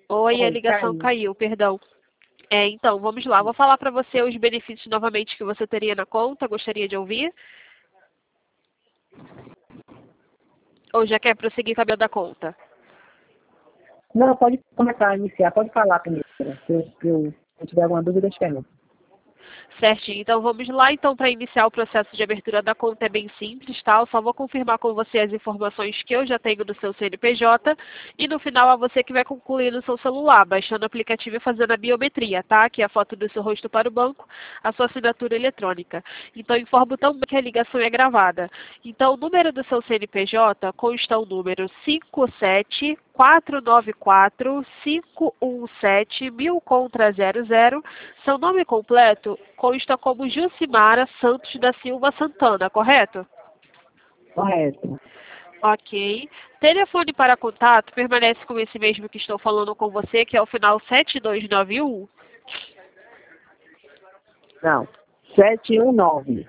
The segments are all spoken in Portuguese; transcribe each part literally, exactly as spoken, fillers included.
Oi, a Oi, ligação caiu. caiu, perdão. É, então, vamos lá. Vou falar para você os benefícios novamente que você teria na conta. Gostaria de ouvir? Ou já quer prosseguir com a minha da conta? Não, pode começar a iniciar, pode falar primeiro. Se eu, se eu, se eu tiver alguma dúvida, eu te pergunto. Certinho. Então, vamos lá. Então, para iniciar o processo de abertura da conta é bem simples, tá? Eu só vou confirmar com você as informações que eu já tenho do seu C N P J e no final é você que vai concluir no seu celular, baixando o aplicativo e fazendo a biometria, tá? Que é a foto do seu rosto para o banco, a sua assinatura eletrônica. Então, informo também que a ligação é gravada. Então, o número do seu C N P J consta o número cinco sete quatro nove quatro cinco um sete mil contra zero zero. Seu nome completo consta como Jucimara Santos da Silva Santana, correto? Correto. Ok. Telefone para contato permanece com esse mesmo que estou falando com você, que é o final sete dois nove um. Não. sete um nove.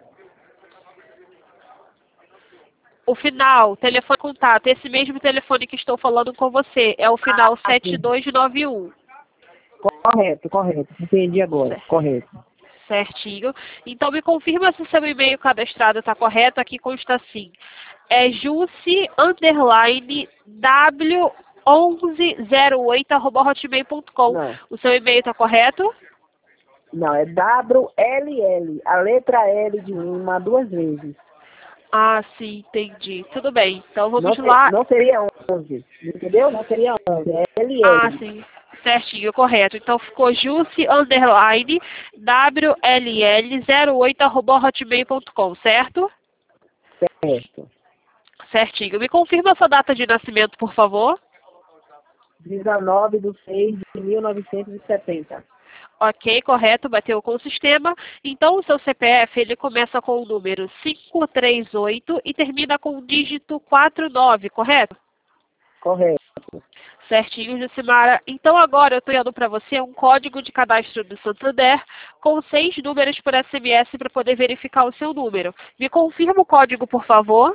O final, telefone contato, esse mesmo telefone que estou falando com você, é o final Ah, sete sim. dois nove um. Correto, correto. Entendi agora. Certo. Correto. Certinho. Então, me confirma se seu e-mail cadastrado está correto. Aqui consta assim. É juci, underline, w onze zero oito, arroba hotmail ponto com. Não. O seu e-mail está correto? Não, é W L L. A letra L de Lima duas vezes. Ah, sim, entendi. Tudo bem. Então, Não, vamos se- lá. não seria onze. Entendeu? Não seria onze. É Ah, L L. sim. Certinho, correto. Então, ficou juci, underline, w l l zero oito, arroba hotmail ponto com, certo? Certo. Certinho. Me confirma a sua data de nascimento, por favor. dezenove de seis de mil novecentos e setenta. Ok, correto, bateu com o sistema. Então, o seu C P F, ele começa com o número cinco três oito e termina com o dígito quatro nove, correto? Correto. Certinho, Jucimara. Então, agora eu estou dando para você um código de cadastro do Santander com seis números por S M S para poder verificar o seu número. Me confirma o código, por favor.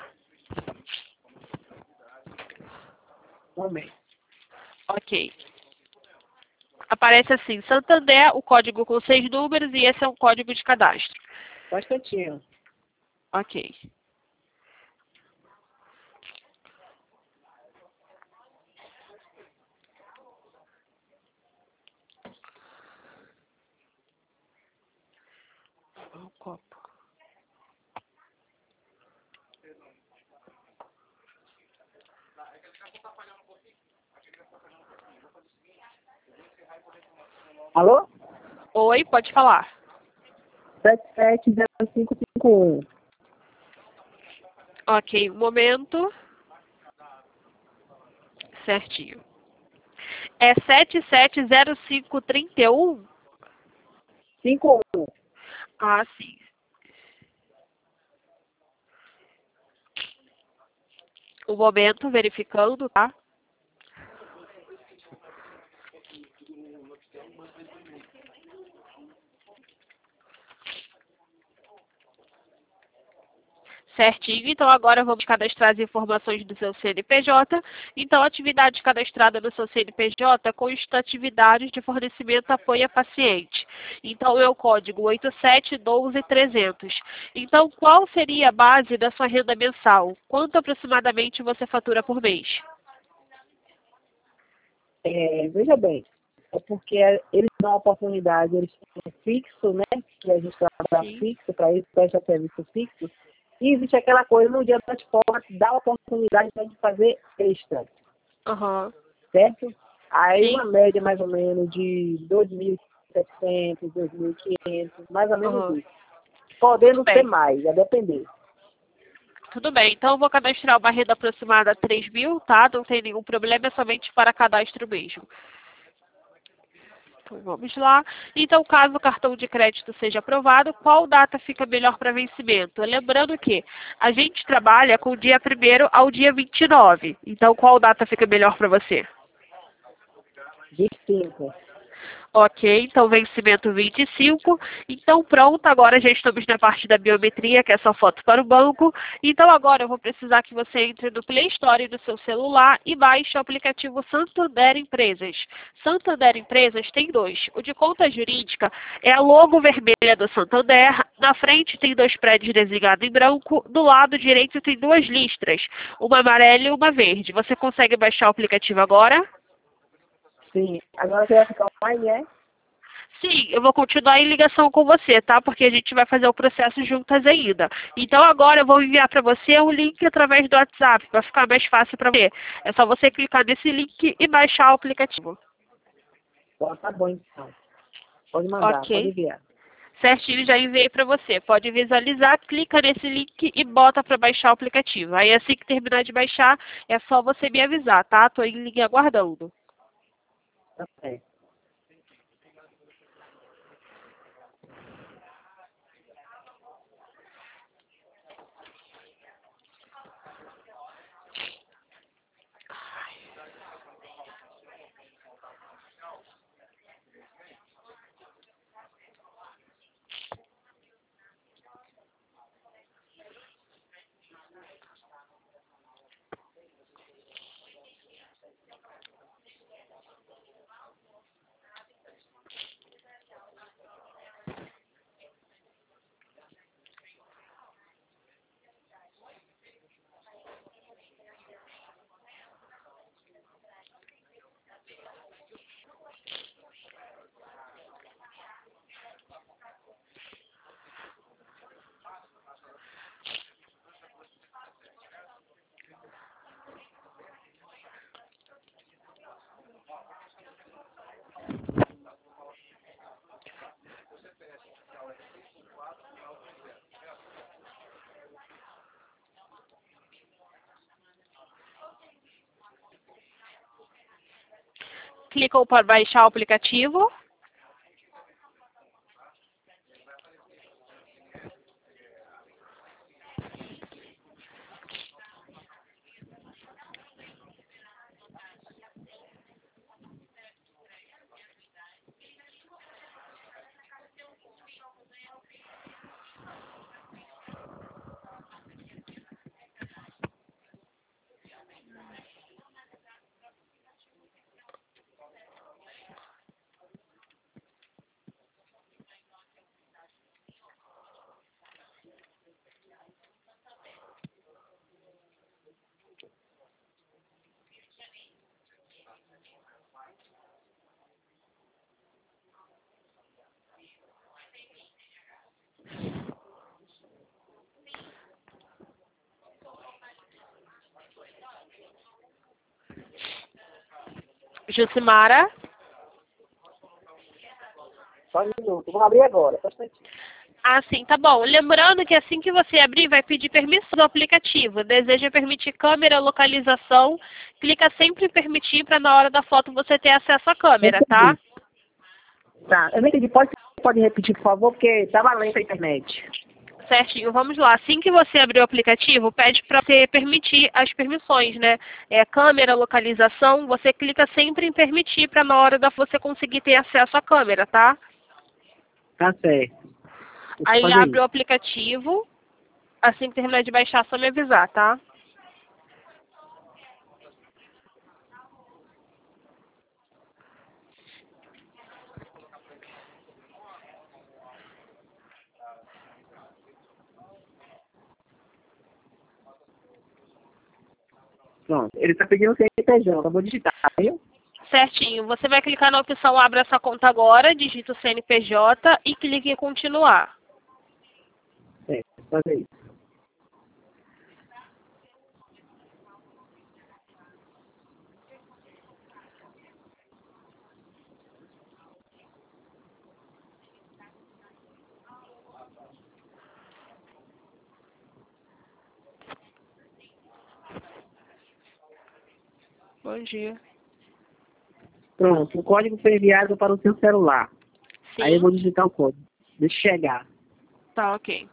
Momento. Ok. Aparece assim, Santander, o código com seis números e esse é um código de cadastro. Só um instantinho. Ok. Um copo. Alô? Oi, pode falar. sete sete zero cinco cinco um. Ok, um momento. Certinho. É sete sete zero cinco três um? cinco um. Ah, sim. Um momento, verificando, tá? Certinho, então agora vamos cadastrar as informações do seu C N P J. Então, a atividade cadastrada no seu C N P J consta atividades de fornecimento apoio a paciente. Então, é o código oito sete um dois trezentos. Então, qual seria a base da sua renda mensal? Quanto aproximadamente você fatura por mês? É, veja bem, é porque eles dão a oportunidade, eles têm fixo, né? Que a gente trabalha Sim. fixo, para isso presta serviço fixo. E existe aquela coisa, no dia das portas, dá a oportunidade de a gente fazer extra, Aham. certo? Aí Sim. uma média mais ou menos de dois mil e setecentos, dois mil e quinhentos, mais ou menos Aham. isso. Tudo Podendo ser bem. mais, a depender. Tudo bem, então eu vou cadastrar uma renda aproximada a três mil, tá? Não tem nenhum problema, é somente para cadastro mesmo. Então vamos lá. Então, caso o cartão de crédito seja aprovado, qual data fica melhor para vencimento? Lembrando que a gente trabalha com o dia primeiro ao dia vinte e nove. Então, qual data fica melhor para você? vinte e cinco. Ok, então vencimento vinte e cinco. Então pronto, agora já estamos na parte da biometria, que é só foto para o banco. Então agora eu vou precisar que você entre no Play Store do seu celular e baixe o aplicativo Santander Empresas. Santander Empresas tem dois. O de conta jurídica é a logo vermelha do Santander. Na frente tem dois prédios desenhados em branco. Do lado direito tem duas listras, uma amarela e uma verde. Você consegue baixar o aplicativo agora? Sim. Agora você vai ficar online, é? Sim, eu vou continuar em ligação com você, tá? Porque a gente vai fazer o processo juntas ainda. Então agora eu vou enviar para você o link através do WhatsApp, para ficar mais fácil para você. É só você clicar nesse link e baixar o aplicativo. Bom, tá bom então. Pode mandar, pode Ok. enviar. Certinho, já enviei para você. Pode visualizar, clica nesse link e bota para baixar o aplicativo. Aí assim que terminar de baixar, é só você me avisar, tá? Tô em linha aguardando. Tá certo. Clicou para baixar o aplicativo. Jucimara. Só um minuto. Vou abrir agora. Só um instantinho. Ah, sim, tá bom. Lembrando que assim que você abrir, vai pedir permissão do aplicativo. Deseja permitir câmera, localização. Clica sempre em permitir para na hora da foto você ter acesso à câmera, tá? Entendi. Tá. Eu não entendi. Pode, pode repetir, por favor, porque estava lenta a internet. Certinho, vamos lá. Assim que você abrir o aplicativo, pede para você permitir as permissões, né? É, câmera, localização, você clica sempre em permitir para na hora da você conseguir ter acesso à câmera, tá? Tá certo. Deixa eu Aí fazer abre o isso. aplicativo, assim que terminar de baixar, só me avisar, tá? Pronto. Ele está pedindo o C N P J. Eu vou digitar, viu? Certinho. Você vai clicar na opção Abra essa conta agora, digita o C N P J e clique em Continuar. Certo. Vou fazer isso. Bom dia. Pronto. O código foi enviado para o seu celular. Aí eu Sim, vou digitar o código. Deixa chegar. tá ok.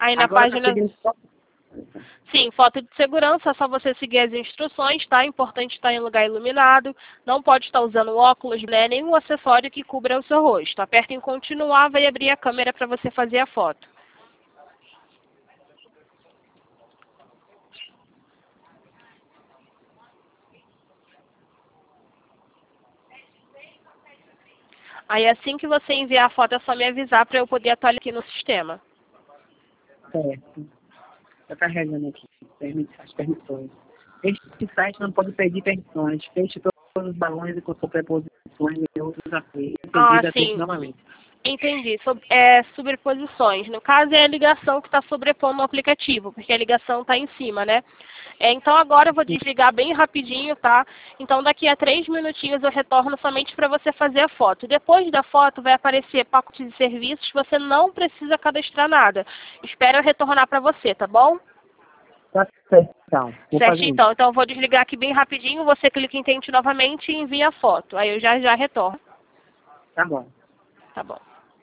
Aí na Agora página... tá pedindo só... Sim, foto de segurança, é só você seguir as instruções, tá? Importante estar em lugar iluminado, não pode estar usando óculos, né? Nenhum acessório que cubra o seu rosto. Aperta em continuar, vai abrir a câmera para você fazer a foto. Aí assim que você enviar a foto é só me avisar para eu poder atualizar aqui no sistema. Certo. Está carregando aqui as permissões. Este site não pode pedir permissões. Feche todos os balões e com preposições e outros apelos. Ah, Entendido, atente sim. novamente. Entendi. Sob- é, sobreposições. No caso, é a ligação que está sobrepondo o aplicativo, porque a ligação está em cima, né? É, então, agora eu vou desligar bem rapidinho, tá? Então, daqui a três minutinhos eu retorno somente para você fazer a foto. Depois da foto, vai aparecer pacote de serviços, você não precisa cadastrar nada. Espero eu retornar para você, tá bom? Tá certo, então. Vou Certo, fazer isso. então. Então, eu vou desligar aqui bem rapidinho, você clica em tente novamente e envia a foto. Aí eu já já retorno. Tá bom. Tá bom.